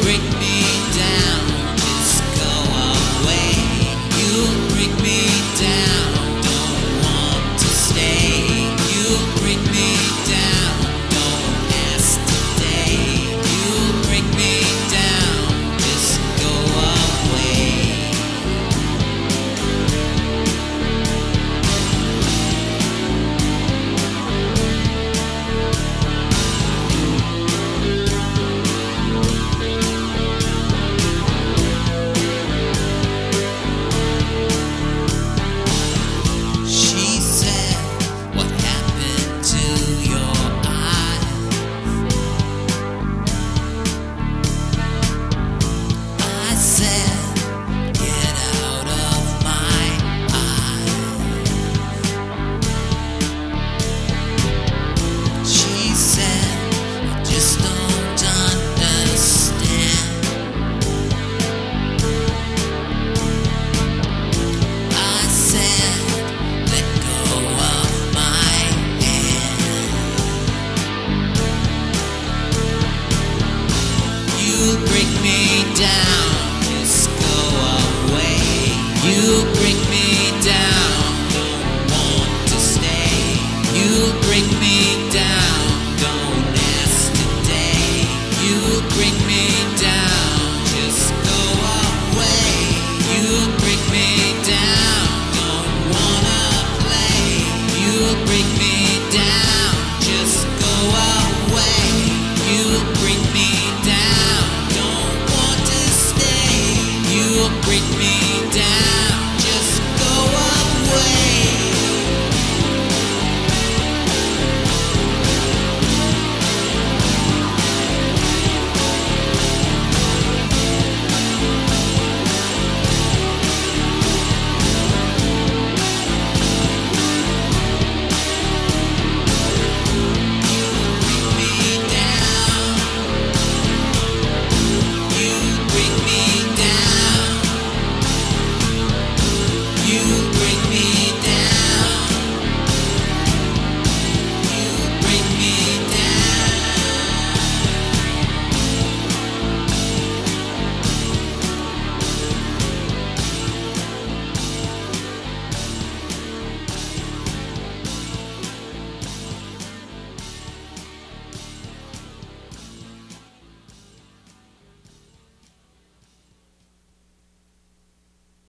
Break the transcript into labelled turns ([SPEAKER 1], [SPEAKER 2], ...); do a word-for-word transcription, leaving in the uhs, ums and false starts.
[SPEAKER 1] break me down, just go away. You break me down, don't want to stay. You break me down, don't ask today. You break me down, just go away. She said, what happened to your eyes? I said, get out of my eyes. She said, I just don't understand. I said, let go of my hand. You break me down, just go away. You